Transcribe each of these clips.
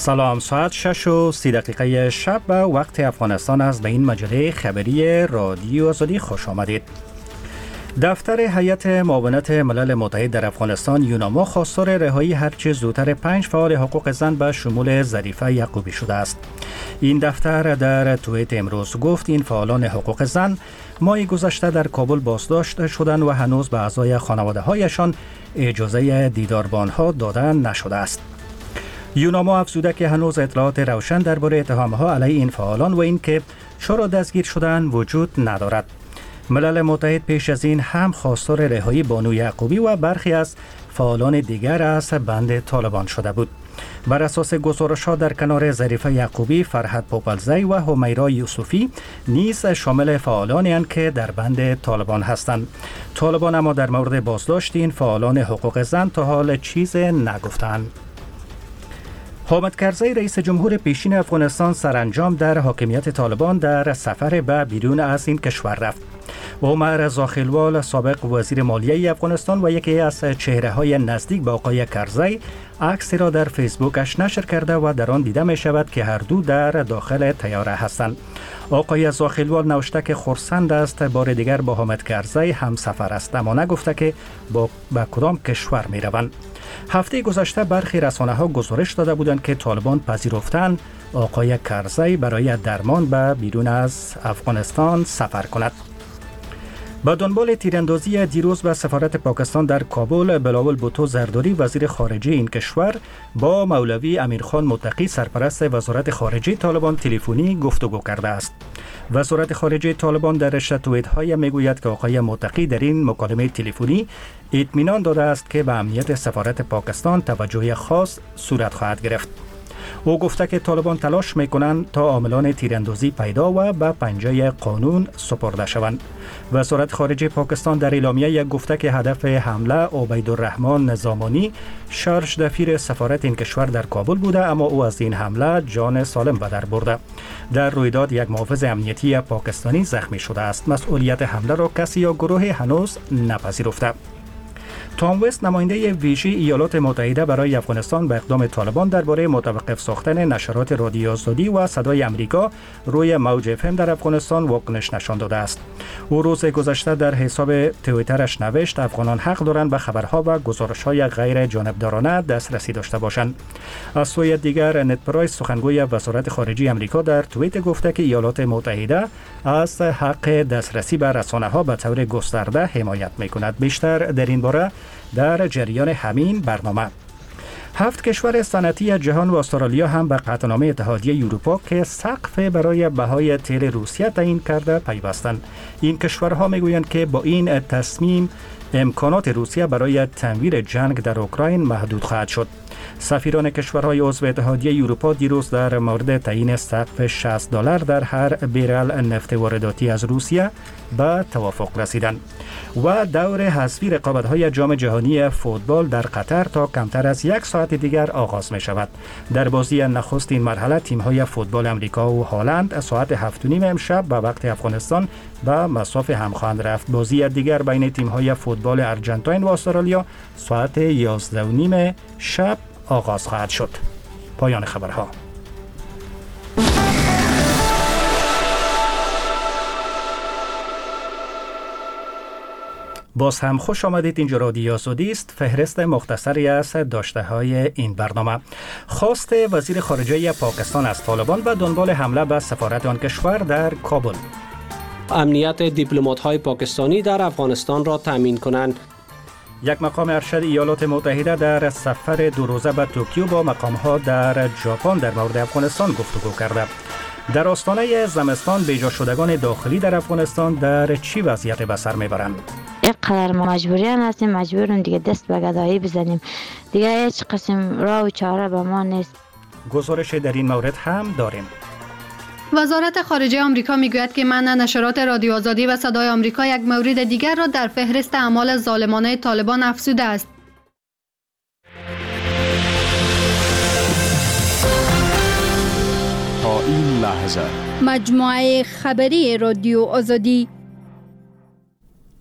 سلام، ساعت 6:30 شب و وقت افغانستان است. به این مجله خبری رادیو آزادی خوش آمدید. دفتر هیئت معاونت ملل متحد در افغانستان یوناما خواستار رهایی هرچه زودتر 5 فعال حقوق زن به شمول ظریفه یعقوبی شده است. این دفتر در توییت امروز گفت این فعالان حقوق زن ماه گذشته در کابل بازداشت شدند و هنوز به اعضای خانواده هایشان اجازه دیدار با آنها داده نشده است. یوناما افزوده که هنوز اطلاعات روشن درباره اتهام‌ها علیه این فعالان و اینکه چرا دستگیر شدند وجود ندارد. ملل متحد پیش از این هم خواستار رهایی بانو یعقوبی و برخی از فعالان دیگر از بند طالبان شده بود. بر اساس گزارش‌ها در کنار ظریفه یعقوبی، فرهد پوپلزی و همیرا یوسفی نیز شامل فعالانی اند که در بند طالبان هستند. طالبان اما در مورد بازداشت این فعالان حقوق زن تا حال چیز نگفتند. حامد کرزی رئیس جمهور پیشین افغانستان سرانجام در حاکمیت طالبان در سفر به بیرون از این کشور رفت. عمر زاخیلوال سابق وزیر مالیه افغانستان و یکی از چهره‌های نزدیک به آقای کرزی عکسی را در فیسبوکش نشر کرده و در آن دیده می شود که هر دو در داخل طیاره هستند. آقای زاخیلوال نوشته که خرسند است بار دیگر با حامد کرزی هم سفر است، اما نگفته که به کدام کشور می روند. هفته گذشته برخی رسانه‌ها گزارش داده بودند که طالبان پذیرفتند آقای کرزی برای درمان به بیرون از افغانستان سفر کند. با دنبال تیراندازی دیروز به سفارت پاکستان در کابل، بلاول بوتو زرداری وزیر خارجه این کشور با مولوی امیرخان متقی سرپرست وزارت خارجه طالبان تلفنی گفتگو کرده است. وزارت خارجه طالبان در رشته توییت‌های میگوید که آقای متقی در این مکالمه تلفنی اطمینان داده است که به امنیت سفارت پاکستان توجه خاص صورت خواهد گرفت. او گفته که طالبان تلاش میکنند تا عاملان تیراندازی پیدا و به پنجه قانون سپرده شوند. وزارت خارجه پاکستان در اعلامیه گفته که هدف حمله عبیدالرحمن نظامانی شارژ دفیر سفارت این کشور در کابل بوده، اما او از این حمله جان سالم به در برده. در رویداد یک محافظ امنیتی پاکستانی زخمی شده است. مسئولیت حمله را کسی یا گروه هنوز نپذیرفته. تام وست نماینده ویژه ایالات متحده برای افغانستان به اقدام طالبان درباره متوقف ساختن نشرات رادیو آزادی و صدای امریکا روی موج FM در افغانستان واکنش نشان داده است. او روز گذشته در حساب توییترش نوشت افغانان حق دارند به خبرها و گزارش‌های غیر جانبدارانه دسترسی داشته باشند. از سوی دیگر نت پرایس سخنگوی وزارت خارجه امریکا در توییت گفته که ایالات متحده از حق دسترسی به رسانه‌ها به طور گسترده حمایت می‌کند. بیشتر در این باره در جریان همین برنامه. 7 کشور صنعتی جهان و استرالیا هم به قطعنامه اتحادیه اروپا که سقف برای بهای تیل روسیه تعیین کرده پیوستند. این کشورها میگویند که با این تصمیم امکانات روسیه برای تمویل جنگ در اوکراین محدود خواهد شد. سفیران کشورهای عضو اتحادیه اروپا دیروز در مورد تعیین سقف $60 در هر بیرل نفت وارداتی از روسیه به توافق رسیدند و دور حذفی رقابت‌های جام جهانی فوتبال در قطر تا کمتر از 1 ساعت دیگر آغاز می شود. در بازی نخست این مرحله تیم‌های فوتبال امریکا و هلند ساعت 7:30 امشب به وقت افغانستان به مصاف هم خواهند رفت. بازی دیگر بین تیم‌های فوتبال ارجنتاین و استرالیا ساعت 11:30 شب آغاز خواهد شد. پایان خبرها. باز هم خوش آمدید. اینجا رادیو آزادی است. فهرست مختصری از داشته های این برنامه. خواست وزیر خارجه پاکستان از طالبان و دنبال حمله به سفارت آن کشور در کابل. امنیت دیپلمات‌های پاکستانی در افغانستان را تامین کنند. یک مقام ارشد ایالات متحده در سفر 2 روزه به توکیو با مقام‌ها در ژاپن در مورد افغانستان گفتگو کرده. در آستانه زمستان بیجا شدگان داخلی در افغانستان در چی وضعیت به سر میبرند؟ یک قدر ما مجبوریان هستیم، مجبوریم دیگه دست به گدایی بزنیم، دیگه هیچ قسم راه و چاره به ما نیست. گزارش در این مورد هم داریم. وزارت خارجه آمریکا میگوید که منع نشرات رادیو آزادی و صدای آمریکا یک مورد دیگر را در فهرست اعمال ظالمانه طالبان افزوده است. تا این لحظه مجموعه خبری رادیو آزادی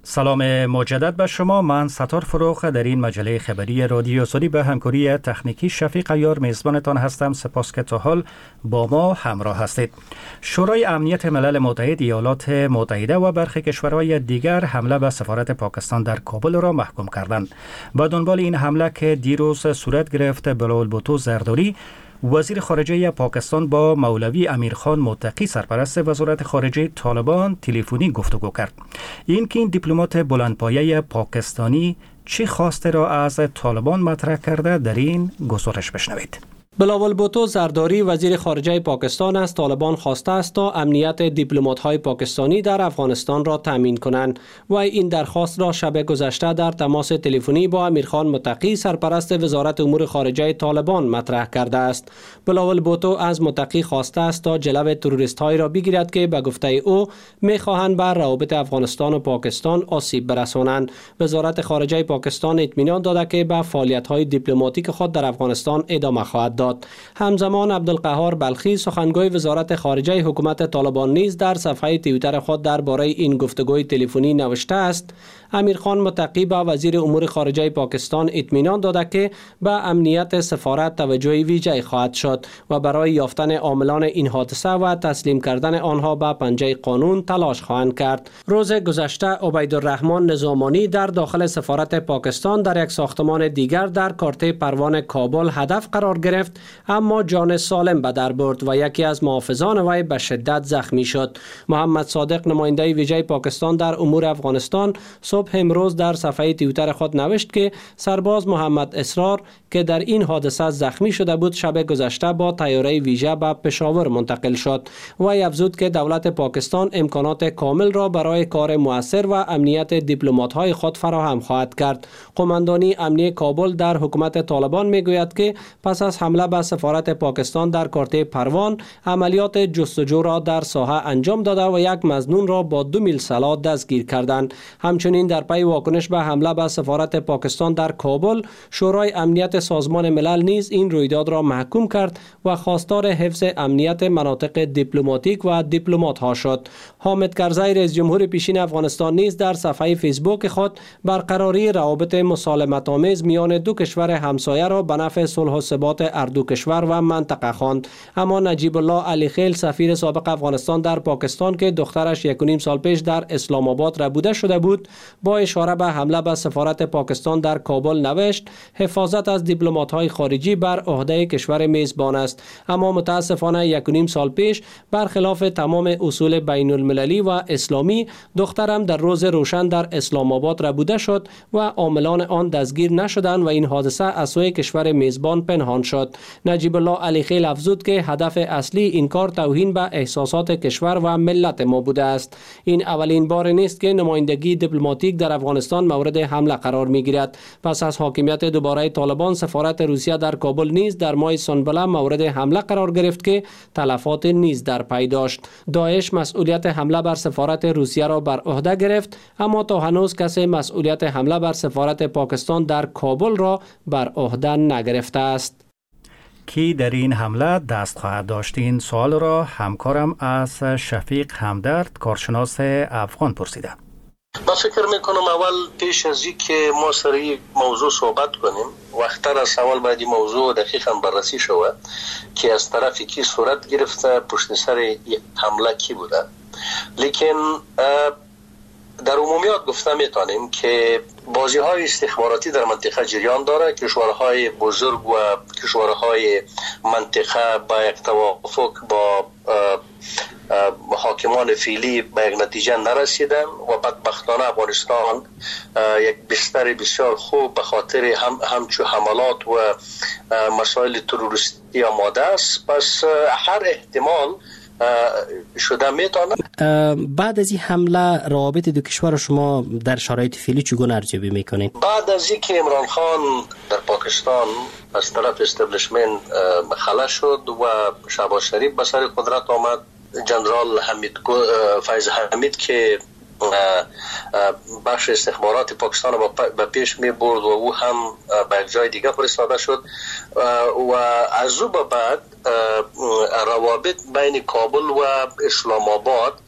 سلام مجدد به شما. من ستار فروخ در این مجله خبری رادیو آزادی به همکاری تکنیکی شفیق عیار میزبانتان هستم. سپاس که تا حال با ما همراه هستید. شورای امنیت ملل متحد ایالات متحده و برخی کشورهای دیگر حمله به سفارت پاکستان در کابل را محکوم کردند. با دنبال این حمله که دیروز صورت گرفت، بلال بوتو زرداری وزیر خارجه پاکستان با مولوی امیرخان متقی سرپرست وزارت خارجه طالبان تلفنی گفتگو کرد. این دیپلمات بلندپایه پاکستانی چه خواسته را از طالبان مطرح کرده در این گزارش بشنوید. بلاول بوتو زرداری وزیر خارجه پاکستان از طالبان خواسته است تا امنیت دیپلمات‌های پاکستانی در افغانستان را تامین کنند و این درخواست را شب گذشته در تماس تلفنی با امیرخان متقی سرپرست وزارت امور خارجه طالبان مطرح کرده است. بلاول بوتو از متقی خواسته است تا جلو تروریست‌هایی را بگیرد که به گفته او می‌خواهند بر روابط افغانستان و پاکستان آسیب برسانند. وزارت خارجه پاکستان اطمینان داده که به فعالیت‌های دیپلماتیک خود در افغانستان ادامه خواهد داد. همزمان عبدالقهار بلخی سخنگوی وزارت خارجه حکومت طالبان نیز در صفحه توییتر خود درباره این گفتگوی تلفنی نوشته است: امیرخان متقی به وزیر امور خارجه پاکستان اطمینان داده که به امنیت سفارت توجه ویژه‌ای خواهد شد و برای یافتن عاملان این حادثه و تسلیم کردن آنها به پنجه قانون تلاش خواهند کرد. روز گذشته عبیدالرحمن نظامانی در داخل سفارت پاکستان در یک ساختمان دیگر در کارته پروان کابل هدف قرار گرفت، اما جان سالم به در برد و یکی از محافظان وی به شدت زخمی شد. محمد صادق نماینده ویژه پاکستان در امور افغانستان صبح امروز در صفحه توییتر خود نوشت که سرباز محمد اسرار که در این حادثه زخمی شده بود شب گذشته با طیاره ویژه به پشاور منتقل شد. وی افزود که دولت پاکستان امکانات کامل را برای کار مؤثر و امنیت دیپلمات‌های خود فراهم خواهد کرد. قماندانی امنیه کابل در حکومت طالبان میگوید که پس از حمله به سفارت پاکستان در کارته پروان عملیات جستجو را در ساحه انجام داده و یک مظنون را با 2 میل سلاح دستگیر کردند. همچنین در پی واکنش به حمله به سفارت پاکستان در کابل، شورای امنیت سازمان ملل نیز این رویداد را محکوم کرد و خواستار حفظ امنیت مناطق دیپلماتیک و دیپلمات ها شد. حامد کرزی رئیس جمهور پیشین افغانستان نیز در صفحه فیسبوک خود برقراری روابط مسالمت آمیز میان دو کشور همسایه را به نفع صلح و ثبات اردو کشور و منطقه خواند. اما نجیب الله علی خیل سفیر سابق افغانستان در پاکستان که دخترش 1.5 سال پیش در اسلام آباد ربوده شده بود، با اشاره به حمله به سفارت پاکستان در کابل نوشت: حفاظت از دیپلمات‌های خارجی بر عهده کشور میزبان است، اما متاسفانه 1.5 سال پیش برخلاف تمام اصول بین المللی و اسلامی دخترم در روز روشن در اسلام آباد ربوده شد و عاملان آن دستگیر نشدند و این حادثه از سوی کشور میزبان پنهان شد. نجیب الله علی خیل افزود که هدف اصلی این کار توهین به احساسات کشور و ملت ما بوده است. این اولین بار نیست که نمایندگی دیپلماتیک در افغانستان مورد حمله قرار میگیرد. پس از حاکمیت دوباره طالبان، سفارت روسیه در کابل نیز در ماه سنبله مورد حمله قرار گرفت که تلفات نیز در پی داشت. داعش مسئولیت حمله بر سفارت روسیه را بر عهده گرفت، اما تا هنوز کسی مسئولیت حمله بر سفارت پاکستان در کابل را بر عهده نگرفته است. کی در این حمله دست خواهد داشت؟ این سوال را همکارم از شفیق همدرد کارشناس افغان پرسیده. من فکر میکنم اول پیش از این که ما سر این موضوع صحبت کنیم وقتر از اول باید این موضوع دقیقا بررسی شود که از طرفی کی صورت گرفته، پشت سر حمله کی بوده. لیکن در عمومیات گفته میتونیم که بازی های استخباراتی در منطقه جریان داره. کشورهای بزرگ و کشورهای منطقه با یک توافق با حاکمان فعلی به یک نتیجه نرسیدن و بدبختانه افغانستان یک بستر بسیار خوب به خاطر همچو حملات و مسائل تروریستی آماده است. پس هر احتمال شده میتونه. بعد از این حمله روابط دو کشور شما در شرایط فعلی چگونه ارزیابی میکنین؟ بعد از اینکه عمران خان در پاکستان از طرف استبلیشمنت خلاص شد و شهباز شریف به سر قدرت آمد، جنرال فیض حمید که بخش استخبارات پاکستان را به پیش می برد و او هم به یک جای دیگه فرستاده شد و از او به بعد روابط بین کابل و اسلام آباد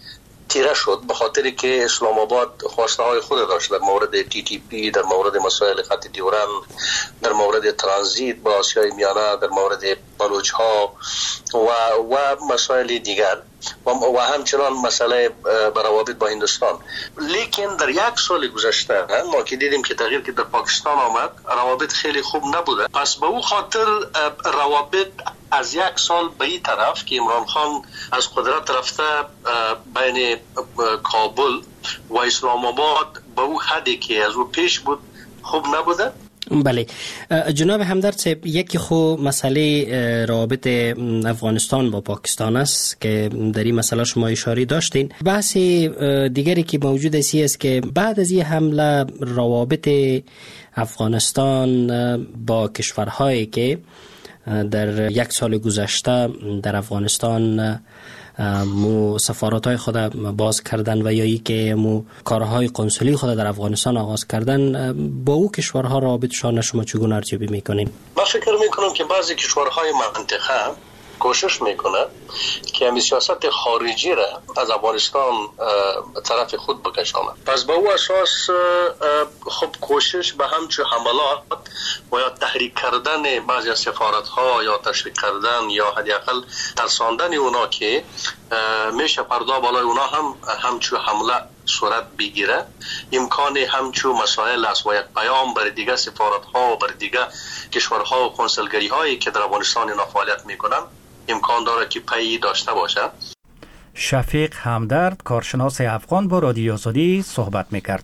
تیره شد، به خاطر که اسلام آباد خواسته های خود داشت در مورد TTP، در مورد مسائل خط دیورن، در مورد ترانزیت با آسیای میانه، در مورد بلوچ ها و مسائل دیگر و همچنان مسئله روابط با هندوستان. لیکن در یک سال گذشته ما که دیدیم که تغییر که در پاکستان آمد، روابط خیلی خوب نبوده. پس به او خاطر روابط از یک سال به این طرف که عمران خان از قدرت رفته بین کابل و اسلام آباد به او حدی که از او پیش بود خوب نبوده. بله جناب همدرد صاحب، یکی خو مسئله روابط افغانستان با پاکستان است که در این مسئله شما اشاره داشتین. بحث دیگری که موجود است که بعد از این حمله روابط افغانستان با کشورهایی که در یک سال گذشته در افغانستان سفارت‌های خود باز کردن و یا ای که کارهای قنصلی خود در افغانستان آغاز کردن، با او کشورها رابطشان شما چگونه ارزیابی میکنین؟ من فکر میکنم که بعضی کشورهای منطقه کوشش میکنه که همین سیاست خارجی را از افغانستان طرف خود بکشانه. پس به او اساس خب کوشش به همچون حملات و یا تحریک کردن بعضی از سفارت‌ها یا تشویق کردن یا حداقل ترساندن اونا که میشه پردا بالای اونا همچون حمله صورت بگیره، امکان همچون مسائل است و یک پیام بر دیگه سفارت‌ها و بر دیگه کشورها و کنسولگری هایی که در افغانستان اینا فعالیت میکنن امکان داره که پی داشته باشه. شفیق همدرد، کارشناس افغان، با رادیو آزادی صحبت میکرد.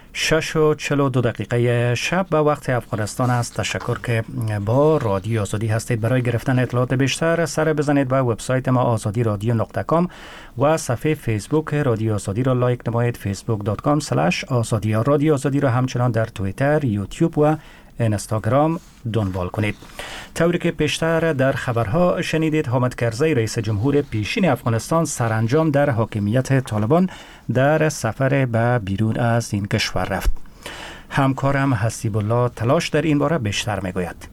6:42 شب به وقت افغانستان است. تشکر که با رادیو آزادی هستید. برای گرفتن اطلاعات بیشتر سر بزنید به وبسایت ما azadiradio.com و صفحه فیسبوک رادیو آزادی را لایک نمایید، facebook.com/azadi. رادیو آزادی را همچنان در توییتر، یوتیوب و اینستاگرام دنبال کنید. طوری که پیشتر در خبرها شنیدید، حامد کرزی رئیس جمهور پیشین افغانستان سرانجام در حاکمیت طالبان در سفر به بیرون از این کشور رفت. همکارم حسیب الله تلاش در این باره بیشتر میگوید.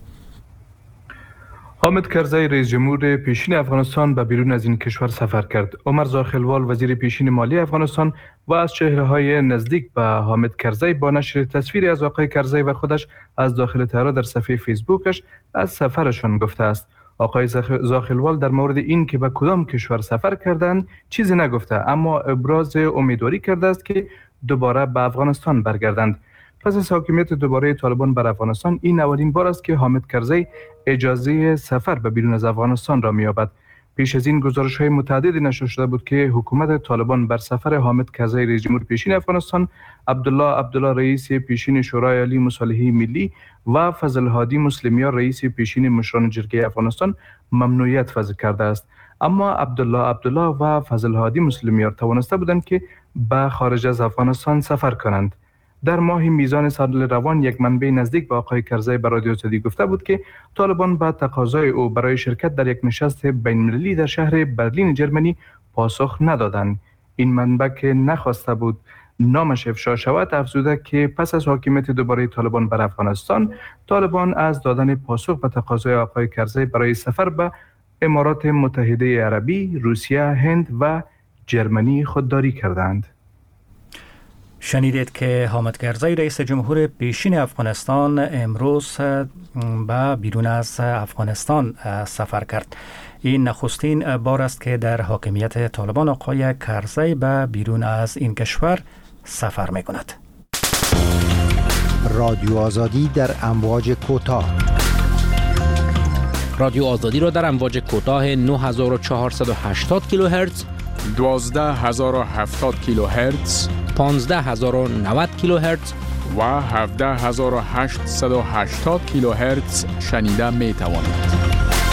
حامد کرزی رئیس جمهور پیشین افغانستان به بیرون از این کشور سفر کرد. عمر زاخیلوال وزیر پیشین مالی افغانستان و از چهره‌های نزدیک به حامد کرزی با نشر تصویری از آقای کرزی و خودش از داخل تهران در صفحه فیسبوکش از سفرشان گفته است. آقای زاخیلوال در مورد این که به کدام کشور سفر کردند چیزی نگفته، اما ابراز امیدواری کرده است که دوباره به افغانستان برگردند. پس از حاکمیت دوباره طالبان بر افغانستان، این اولین بار است که حامد کرزی اجازه سفر به بیرون از افغانستان را می‌یابد. پیش از این گزارش‌های متعددی نشر شده بود که حکومت طالبان بر سفر حامد کرزی رئیس جمهور پیشین افغانستان، عبدالله رئیس پیشین شورای عالی مصالحه ملی و فضل هادی مسلمیار رئیس پیشین مشران جرگه افغانستان ممنوعیت وضع کرده است. اما عبدالله و فضل هادی مسلمیار توانسته بودند که به خارج از افغانستان سفر کنند. در ماه میزان سال روان یک منبع نزدیک به آقای کرزی به رادیو آزادی گفته بود که طالبان به تقاضای او برای شرکت در یک نشست بین‌المللی در شهر برلین جرمنی پاسخ ندادند. این منبع که نخواسته بود نامش افشا شود، افزوده که پس از حاکمیت دوباره طالبان بر افغانستان، طالبان از دادن پاسخ به تقاضای آقای کرزی برای سفر به امارات متحده عربی، روسیه، هند و جرمنی خودداری کردند. شنیدید که حامد کرزی رئیس جمهور پیشین افغانستان امروز به بیرون از افغانستان سفر کرد. این نخستین بار است که در حاکمیت طالبان آقای کرزی به بیرون از این کشور سفر می کند. رادیو آزادی در امواج کوتاه. رادیو آزادی را در امواج کوتاه 9480 کیلوهرتز، 12070 کیلوهرتز، 15090 کیلوهرتز و 17880 کیلوهرتز شنیده می توانید.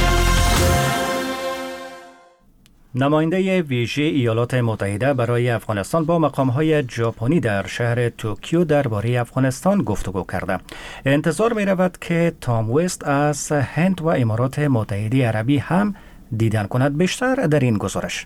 نماینده ویژه ایالات متحده برای افغانستان با مقام‌های ژاپنی در شهر توکیو درباره افغانستان گفتگو کرده. انتظار می رود که تام وست از هند و امارات متحده عربی هم دیدن کند. بیشتر در این گزارش.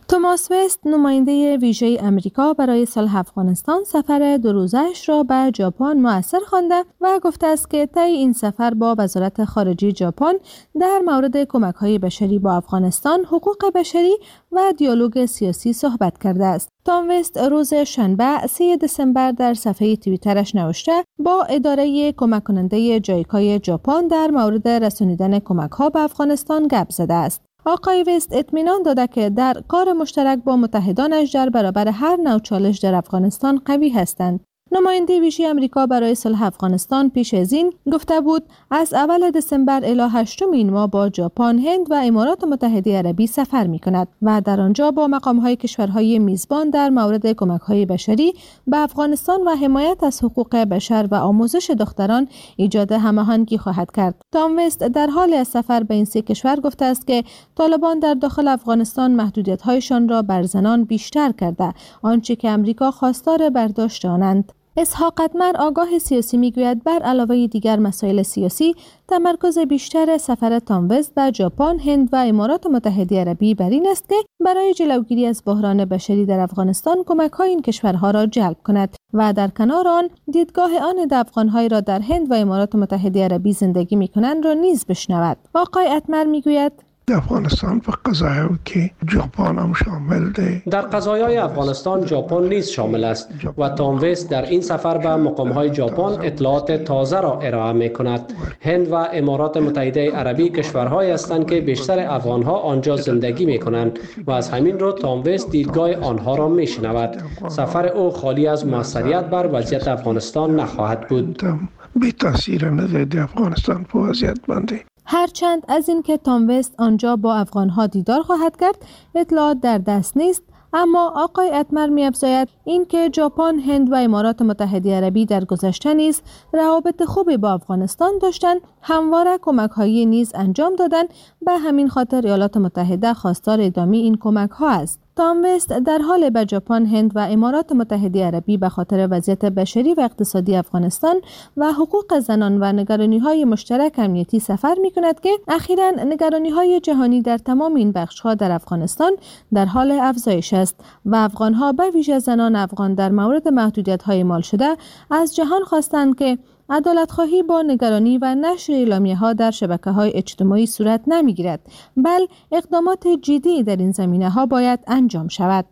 توماس وست نماینده ویژه امریکا برای صلح افغانستان سفر 2 روزه‌اش را به ژاپن مؤثر خوانده و گفته است که طی این سفر با وزارت خارجه ژاپن در مورد کمک‌های بشری با افغانستان، حقوق بشری و دیالوگ سیاسی صحبت کرده است. تام وست روز شنبه 3 دسامبر در صفحه توییترش نوشته با اداره کمک کننده جایکای ژاپن در مورد رسانیدن کمک‌ها به افغانستان گپ زده است. آقای وست اطمینان داده که در کار مشترک با متحدانش در برابر هر نوع چالش در افغانستان قوی هستند. نماینده ویژه امریکا برای صلح افغانستان پیش از این گفته بود از اول دسامبر الی 8 این ماه با ژاپن، هند و امارات متحده عربی سفر می‌کند و در آنجا با مقام‌های کشورهای میزبان در مورد کمک‌های بشری به افغانستان و حمایت از حقوق بشر و آموزش دختران ایجاد هماهنگی خواهد کرد. تام وست در حال از سفر به این 3 کشور گفته است که طالبان در داخل افغانستان محدودیت‌هایشان را بر زنان بیشتر کرده، آنچه که امریکا خواستار برداشت آنند. اسحاق اتمر آگاه سیاسی میگوید بر علاوه دیگر مسائل سیاسی، تمرکز بیشتر سفر تام وست به ژاپن، هند و امارات متحده عربی بر این است که برای جلوگیری از بحران بشری در افغانستان کمک‌های این کشورها را جلب کند و در کنار آن دیدگاه آن افغان‌هایی را در هند و امارات متحده عربی زندگی می‌کنند را نیز بشنود. آقای اتمر میگوید افغانستان په قضایاو کې ژاپن هم شامل دی. در قضایای افغانستان ژاپن نیز شامل است و تام وست در این سفر به مقام‌های ژاپن اطلاعات تازه را ارائه می‌کند. هند و امارات متحده عربی کشورهایی هستند که بیشتر افغان‌ها آنجا زندگی می‌کنند و از همین رو تام وست دیدگاه آنها را می‌شنود. سفر او خالی از موثریت بر وضعیت افغانستان نخواهد بود. بی تاثیر نه د افغانستان په وضعیت باندې. هرچند از این که تام وست آنجا با افغانها دیدار خواهد کرد اطلاعات در دست نیست، اما آقای اتمر می‌افزاید این که ژاپن، هند و امارات متحده عربی در گذشته نیز روابط خوبی با افغانستان داشتند، همواره کمک‌هایی نیز انجام دادند. به همین خاطر ایالات متحده خواستار ادامه این کمک‌ها است. تام وست در حال به ژاپن، هند و امارات متحده عربی به خاطر وضعیت بشری و اقتصادی افغانستان و حقوق زنان و نگرانی‌های مشترک امنیتی سفر می‌کند که اخیراً نگرانی‌های جهانی در تمام این بخش‌ها در افغانستان در حال افزایش است و افغان‌ها به ویژه زنان افغان در مورد محدودیت‌های اعمال شده از جهان خواستند که عدالت‌خواهی با نگرانی و نشر اعلامیه‌ها در شبکه‌های اجتماعی صورت نمی‌گیرد، بل اقدامات جدی در این زمینه‌ها باید انجام شود.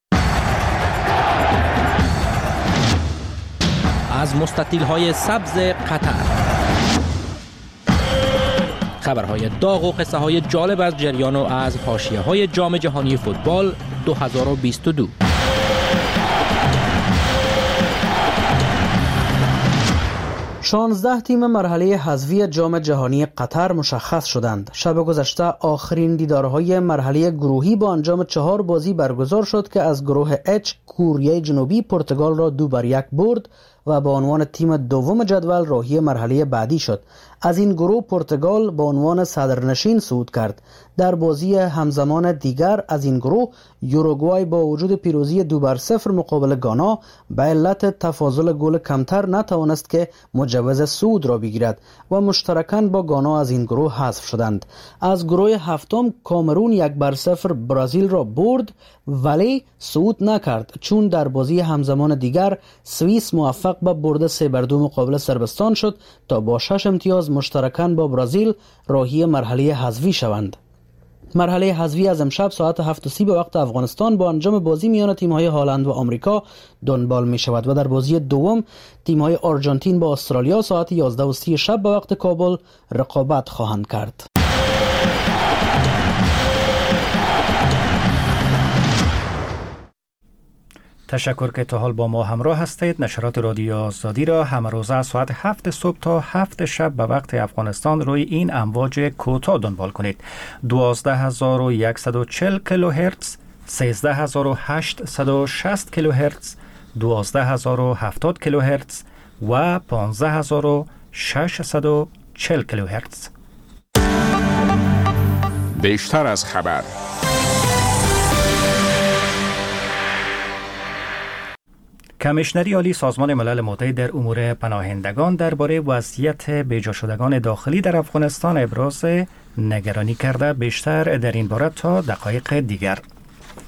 از مستطیل‌های سبز قطر خبرهای داغ و قصه‌های جالب از جریان و از حاشیه‌های جام جهانی فوتبال 2022. 16 تیم مرحله حذفی جام جهانی قطر مشخص شدند. شب گذشته آخرین دیدارهای مرحله گروهی با انجام 4 بازی برگزار شد که از گروه H کره جنوبی پرتغال را 2-1 برد و به عنوان تیم دوم جدول راهی مرحله بعدی شد. از این گروه پرتغال به عنوان صدرنشین صعود کرد. در بازی همزمان دیگر از این گروه یوروگوای با وجود پیروزی 2-0 مقابل گانا به علت تفاضل گل کمتر نتوانست که مجوز صعود را بگیرد و مشترکاً با گانا از این گروه حذف شدند. از گروه هفتم کامرون 1-0 برزیل را برد ولی صعود نکرد، چون در بازی همزمان دیگر سوئیس موفق به برد 3-2 مقابل صربستان شد تا با 6 امتیاز مشترکاً با برزیل راهی مرحله حذفی شوند. مرحله حذفی از امشب ساعت 7:30 به وقت افغانستان با انجام بازی میان تیم‌های هلند و آمریکا دنبال می شود و در بازی دوم تیم‌های آرژانتین با استرالیا ساعت 11:30 شب به وقت کابل رقابت خواهند کرد. تشکر که تا حال با ما همراه هستید. نشرات رادیو آزادی را همه روزه از ساعت 7 صبح تا 7 شب به وقت افغانستان روی این امواج کوتاه دنبال کنید. 12140 کیلوهرتز، 13860 کیلوهرتز، 12070 کیلوهرتز و 15640 کیلوهرتز. بیشتر از خبر. کمیشنری عالی سازمان ملل متحد در امور پناهندگان درباره وضعیت بیجا شدگان داخلی در افغانستان ابراز نگرانی کرده. بیشتر در این باره تا دقایق دیگر.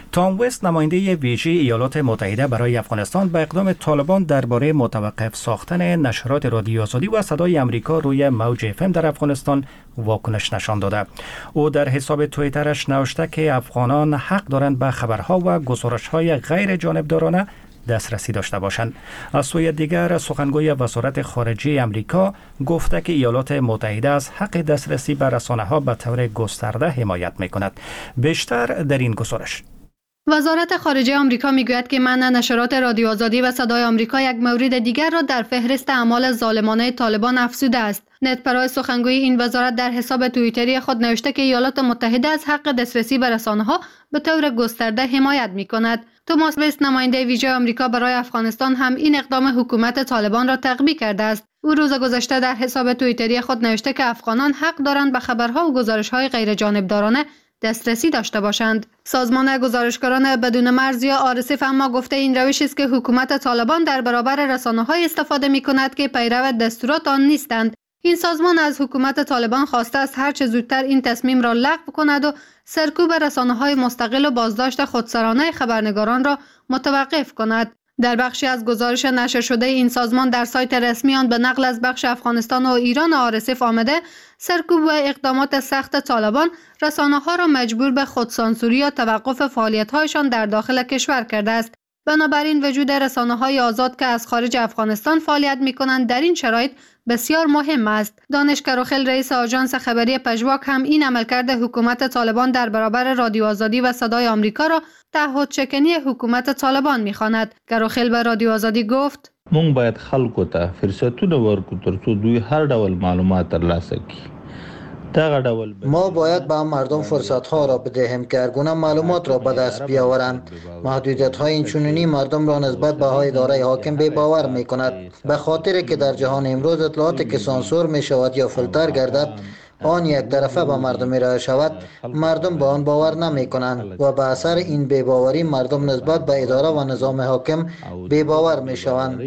تام وست نماینده ویژه ایالات متحده برای افغانستان به اقدام طالبان درباره متوقف ساختن نشرات رادیو آزادی و صدای آمریکا روی موج FM در افغانستان واکنش نشان داده. او در حساب توییترش نوشته که افغانان حق دارند به خبرها و گزارش‌های غیر جانبدارانه دسترسی داشته باشند. از سوی دیگر سخنگوی وزارت خارجه آمریکا گفته که ایالات متحده از حق دسترسی به رسانه‌ها به طور گسترده حمایت می‌کند. بیشتر در این گزارش. وزارت خارجه آمریکا میگوید که منع نشرات رادیو آزادی و صدای آمریکا یک مورد دیگر را در فهرست اعمال ظالمانه طالبان افزوده است. نت پرای سخنگوی این وزارت در حساب توییتری خود نوشته که ایالات متحده از حق دسترسی به رسانه‌ها به طور گسترده حمایت می‌کند. توماس وست نماینده ویژه آمریکا برای افغانستان هم این اقدام حکومت طالبان را تقویه کرده است. او روز گذشته در حساب توییتری خود نوشته که افغانان حق دارند به خبرها و گزارش‌های غیر جانبدارانه دسترسی داشته باشند. سازمان گزارشگران بدون مرز یا RSF اما گفته این روشی است که حکومت طالبان در برابر رسانه‌های استفاده می‌کند که پیرو دستورات آن نیستند. این سازمان از حکومت طالبان خواسته است هر چه زودتر این تصمیم را لغو کند و سرکوب رسانه‌های مستقل و بازداشت خودسرانه خبرنگاران را متوقف کند. در بخشی از گزارش نشر شده این سازمان در سایت رسمی آن به نقل از بخش افغانستان و ایران RSF آمده سرکوب و اقدامات سخت طالبان رسانه‌ها را مجبور به خودسانسوری یا توقف فعالیت‌هایشان در داخل کشور کرده است. بنابراین وجود رسانه‌های آزاد که از خارج افغانستان فعالیت می‌کنند در این شرایط بسیار مهم است. دانش کروخل رئیس آژانس خبری پژواک هم این عملکرد حکومت طالبان در برابر رادیو آزادی و صدای آمریکا را تعهدشکنی حکومت طالبان می‌خواند. کروخل به رادیو آزادی گفت: مونږ باید خلکو ته فرصتونه ورکړو ترڅو دوی هر ډول معلومات ترلاسه کړي. ما باید به مردم فرصت‌ها را بدهیم که هرگونه معلومات را به دست بیاورند. محدودیت‌های اینچنینی مردم را نسبت به اداره حاکم بی‌باور می‌کند. به خاطر که در جهان امروز اطلاعاتی که سانسور می‌شود یا فیلتر گردد آن یک طرفه به مردم ارائه شود، مردم به آن باور نمی‌کنند و به اثر این بی‌باوری مردم نسبت به اداره و نظام حاکم بی‌باور می‌شوند.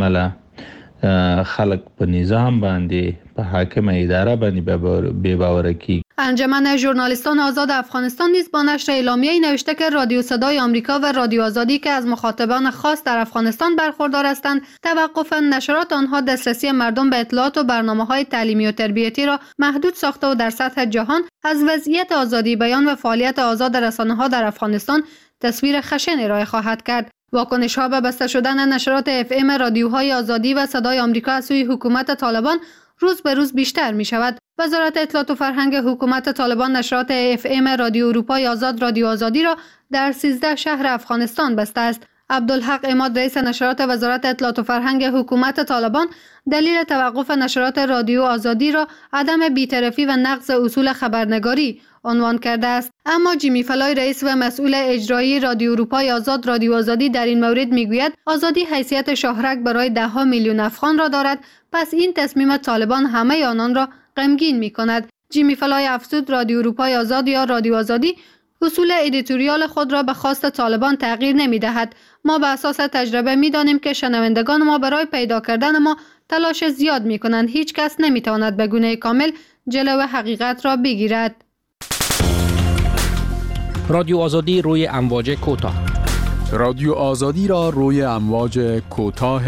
خلق په نظام باندې په حاکم اداره باندې بی‌باور کی. انجمن ژورنالیستان آزاد افغانستان نیز با نشر اعلامیه‌ای نوشته که رادیو صدای آمریکا و رادیو آزادی که از مخاطبان خاص در افغانستان برخوردار هستند، توقف نشرات آنها دسترسی مردم به اطلاعات و برنامه‌های تعلیمی و تربیتی را محدود ساخته و در سطح جهان از وضعیت آزادی بیان و فعالیت آزاد رسانه‌ها در افغانستان تصویر خشن ارائه خواهد کرد. واکنش‌ها به بسته شدن نشرات FM رادیوهای آزادی و صدای آمریکا از سوی حکومت طالبان روز به روز بیشتر می شود. وزارت اطلاعات و فرهنگ حکومت طالبان نشرات FM رادیو اروپای آزاد رادیو آزادی را در 13 شهر افغانستان بسته است. عبدالحق عماد رئیس نشرات وزارت اطلاعات و فرهنگ حکومت طالبان دلیل توقف نشرات رادیو آزادی را عدم بی‌طرفی و نقض اصول خبرنگاری عنوان کرده است. اما جیمی فلای رئیس و مسئول اجرایی رادیو اروپای آزاد رادیو آزادی در این مورد میگوید آزادی حیثیت شاهرگ برای 10 میلیون افغان را دارد، پس این تصمیم طالبان همه آنان را غمگین می‌کند. جیمی فلای افزود رادیو اروپای آزاد یا رادیو آزادی اصول ادیتوریال خود را به خواست طالبان تغییر نمی‌دهد. ما به اساس تجربه می‌دانیم که شنوندگان ما برای پیدا کردن ما تلاش زیاد می‌کنند. هیچ کس نمی‌تواند به گونه کامل جلو حقیقت را بگیرد. رادیو آزادی روی امواج کوتاه. رادیو آزادی را روی امواج کوتاه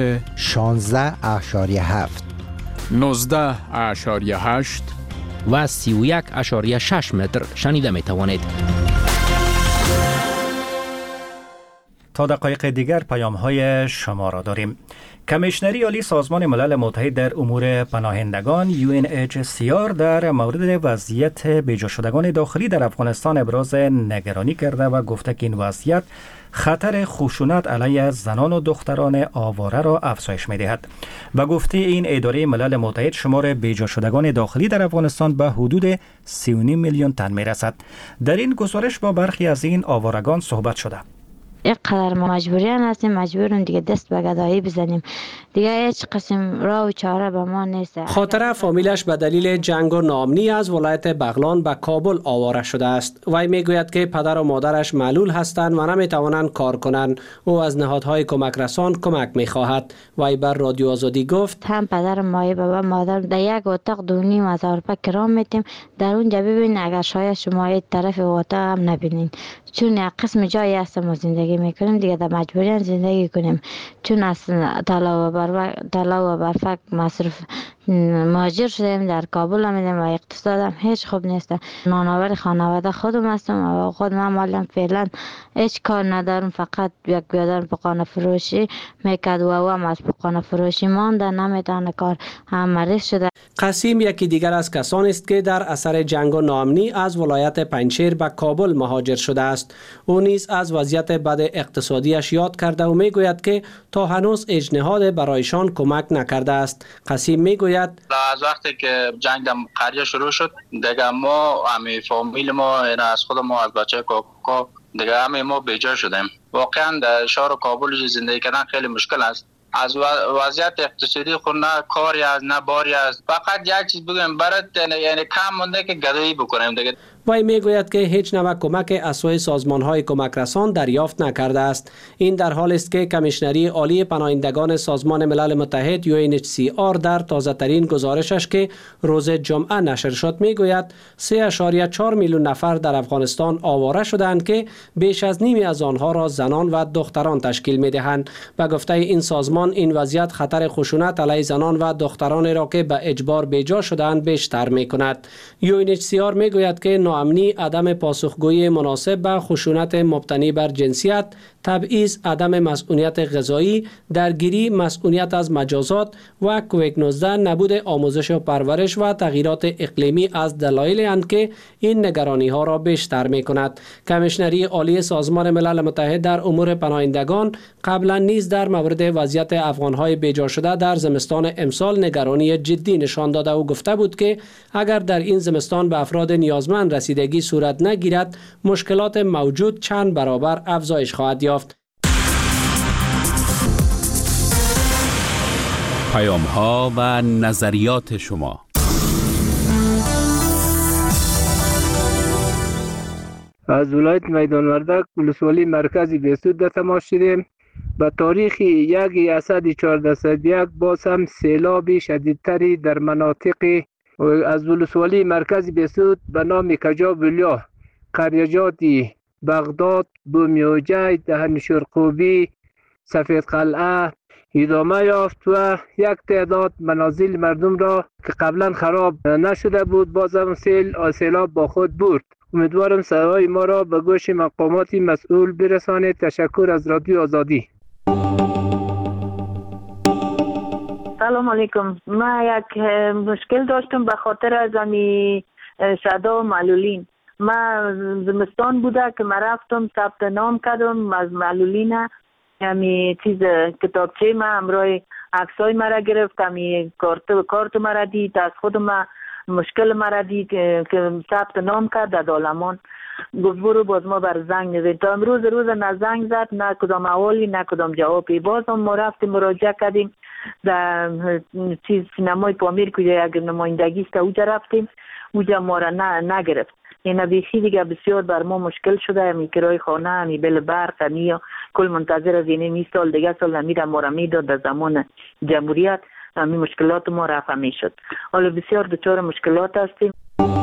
16.7 19.8 و 31.6 متر شنیده می توانید. تا دقایق دیگر پیام‌های شما را داریم. کمیشنری عالی سازمان ملل متحد در امور پناهندگان UNHCR در مورد وضعیت بیجا شدگان داخلی در افغانستان ابراز نگرانی کرده و گفته که این وضعیت خطر خشونت علیه زنان و دختران آواره را افزایش می‌دهد. و گفته این اداره ملل متحد شمار بیجا شدگان داخلی در افغانستان به حدود 3.5 میلیون تن می‌رسد. در این گزارش با برخی از این آوارگان صحبت شده. اینقدر ما مجبوریان هستیم، مجبوریم دیگه دست به گدایی بزنیم. دیگه هیچ قسم راه و چاره به ما نیست. خاطره فامیلش به دلیل جنگ و ناامنی از ولایت بغلان به کابل آواره شده است. وی میگوید که پدر و مادرش معلول هستند و نمیتوانند کار کنند. او از نهادهای کمک رسان کمک میخواهد. وی بر رادیو آزادی گفت هم پدر مایه بابا مادر در یک اتاق 2,500 روپیه کرایه میتیم. در اونجا ببین اگر شاید شما یک طرف اتاق هم نبینین، چون یک قسم جایی هست ما زندگی میکنیم دیگه در مجبوری زندگی کنیم، چون از طلا و برفک مصرف مهاجر شدیم در کابل آمدیم و اقتصادم هیچ خوب نیست. نانآور خانواده خودم هستم و خود من مالم فعلا هیچ کار ندارم، فقط یک بیادر پقانه فروشی میکرد و هم از پقانه فروشی مانده، نمیتونه کار، هم مریض شده. قسیم یکی دیگر از کسانی است که در اثر جنگ و ناامنی از ولایت پنجشیر به کابل مهاجر شده است. او نیز از وضعیت بد اقتصادیش یاد کرده و میگوید که تا هنوز هیچ نهاد برایشان کمک نکرده است. قسیم میگوید از وقتی که جنگ در قریه شروع شد دیگه ما همه فامیل ما از خود ما از بچه کاکا دیگه همه ما بیجا شدیم. واقعا در شهر کابل زندگی کردن خیلی مشکل است. از وضعیت اقتصادی خود نه کاری است نه باری است. فقط یک چیز بگم برات یعنی کم مونده که گدایی بکنیم دیگه. وی میگوید که هیچ نوع کمک از سوی سازمان‌های کمک رسان دریافت نکرده است. این در حالی است که کمیشنری عالی پناهندگان سازمان ملل متحد UNHCR در تازه‌ترین گزارشش که روز جمعه نشر شد میگوید 3.4 میلیون نفر در افغانستان آواره شدند که بیش از نیمی از آنها را زنان و دختران تشکیل می‌دهند. به گفته این سازمان این وضعیت خطر خشونت علیه زنان و دختران را که به اجبار بیجا شدند بیشتر می‌کند. UNHCR میگوید که ناامنی، عدم پاسخگویی مناسب به خشونت مبتنی بر جنسیت، تبعیض، عدم مسئولیت غذایی، درگیری، مسئولیت از مجازات و کووید-19 نبود آموزش و پرورش و تغییرات اقلیمی از دلایلی اند که این نگرانی ها را بیشتر می کند. کمیشنری عالی سازمان ملل متحد در امور پناهندگان قبلا نیز در مورد وضعیت افغان‌های بیجا شده در زمستان امسال نگرانی جدی نشان داده و گفته بود که اگر در این زمستان به افراد نیازمند رسیدگی صورت نگیرد مشکلات موجود چند برابر افزایش خواهد یافت. پیام‌ها و نظریات شما. از ولایت میدان وردک ولسوالی مرکزی بیسود در تماس شدیم. به تاریخ 1/14/1 باز هم سیلاب شدیدتری در مناطق از ولسوالی مرکزی بیسود به نام کجا ولیا، قریجات بغداد، بومیوجه، دهن شرقوبی، سفید قلعه ادامه یافت و یک تعداد منازل مردم را که قبلا خراب نشده بود باز هم سیلاب با خود برد. امیدوارم صدای ما را به گوش مقامات مسئول برسانید. تشکر از رادیو آزادی. سلام علیکم. ما یک مشکل داشتم به خاطر از امی شدا و معلولین. ما زمستان بوده که ما رفتم ثبت نام کردم از معلولین، امی چیز کتابچه ما همراه عکسای ما را گرفت، امی کارت ما را دید، از خود ما مشکل ما را دید که ثبت نام کرد از آلمان. گفت برو باز ما بر زنگ نزد. تا امروز نه زنگ زد، نه کدام احوالی، نه کدام جوابی. باز هم ما رفتیم مراجعه کردیم در چیز سینمای پامیر که یک نمایندگی است، اونجا رفتیم، اونجا ما را نگرفت. این بیخی دیگه بسیار بر ما مشکل شده. همی کرای خانه، همی بل برق، همی کل منتظر از این سال دیگه سال نمیره ما را میداد در زمان جمهوریت. همی مشکلات ما رفع میشد. حالا بسیار دچار مشکلات هستیم.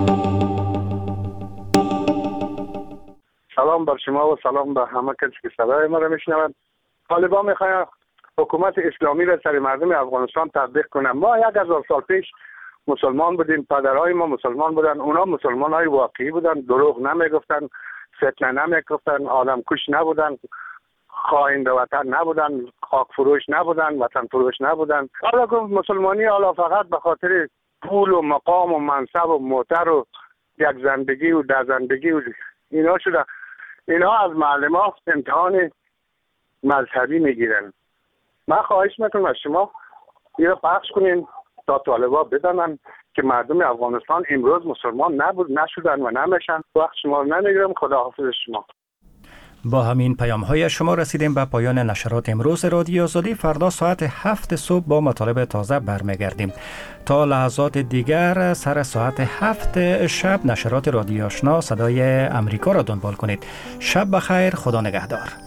سلام بر شما و سلام به همه کسی که صدای ما را میشنوند. طالبان میخواین حکومت اسلامی را سر مردم افغانستان تطبیق کنند. ما 1000 سال پیش مسلمان بودیم، پدرهای ما مسلمان بودن، اونا مسلمان های واقعی بودن، دروغ نمیگفتن، فتنه نمیگفتن، آدم کش نبودن، خائن وطن نبودن، خاک فروش نبودن، وطن فروش نبودن. حالا گفت مسلمانی حالا فقط به خاطر پول و مقام و منصب و موتر و یک زندگی و در زندگی و اینا شده. اینا از معلمان امتحان مذهبی میگیرن. من خواهش میکنم از شما اینو پخش کنین تا طالبا بدانن که مردم افغانستان امروز مسلمان نشدن و نمیشن. وقت شما رو نمیگیرم. خداحافظ شما. با همین پیام های شما رسیدیم به پایان نشرات امروز رادیو آزادی. فردا ساعت 7 صبح با مطالب تازه برمیگردیم. تا لحظات دیگر سر ساعت 7 شب نشرات رادیو آشنا صدای امریکا را دنبال کنید. شب بخیر، خدا نگهدار.